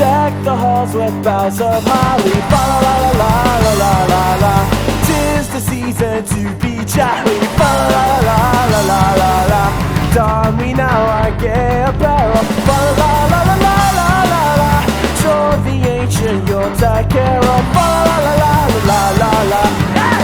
Deck the halls with boughs of holly. Fa la la la la la la la. 'Tis the season to be jolly. Fa la la la la la la. Don we now our gay apparel. Fa la la la la la la la. Show the ancient Yuletide carol. Fa la la la la la la. Hey!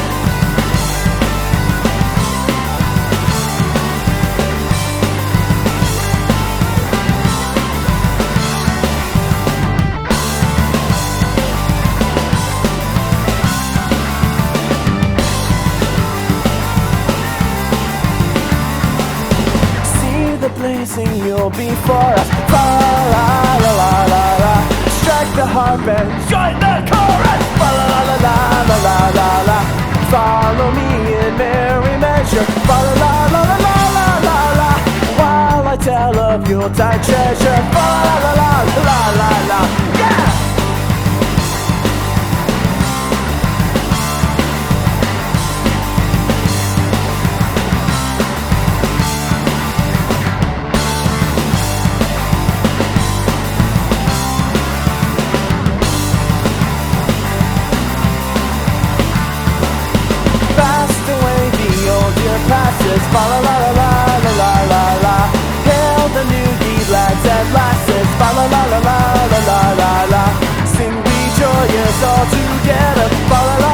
Blazing you'll be for us. Fa la la la la la. Strike the harp and join the chorus. Fa la la la la la la la. Follow me in merry measure. Fa la la la la la la la. While I tell of Yuletide treasure. Fa la la la la la la. Yeah. Passes, fa la la la la la la la. Hail the new deed, lads and lasses, fa la la la la la la la. Sing we joyous all together, fa la la.